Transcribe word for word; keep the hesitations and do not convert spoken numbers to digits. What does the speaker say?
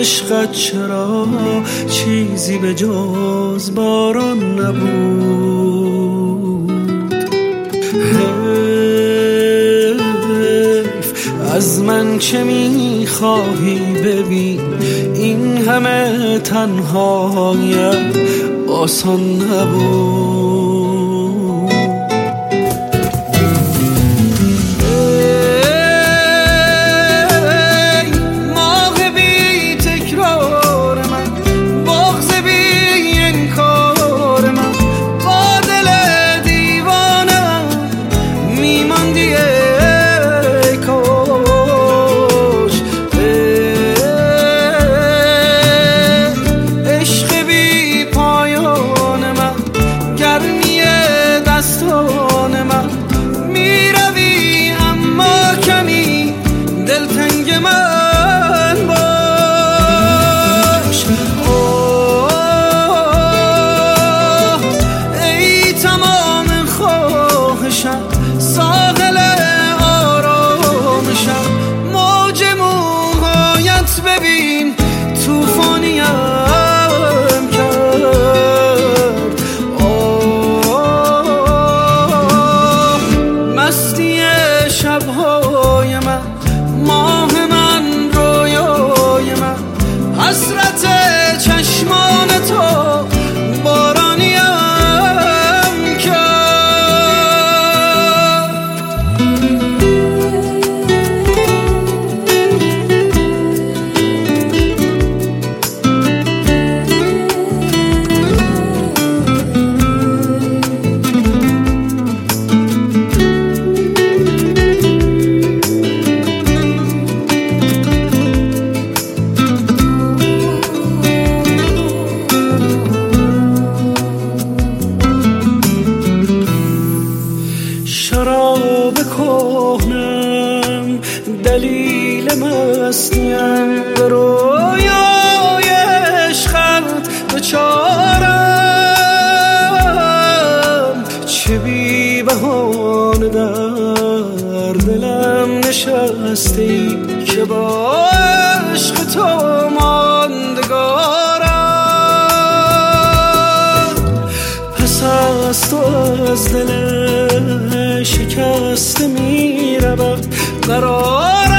عشقت چرا چیزی به جز باران نبود. حیف از من چه میخواهی ببین، این همه تنهاییم آسان نبود. ساحل آرامشم، موج موهایت ببین توفانیم کرد. آه مستی شبهای من، ماه من، رویای من، حسرت چشمان تو بارانیم. شراب کهنم دلیل مستیم، به رویای عشقت بچارم. چه بی بهانه در دلم نشستی که با عشق تو ماندگارم. پس از تو از دل شکسته می رود قرار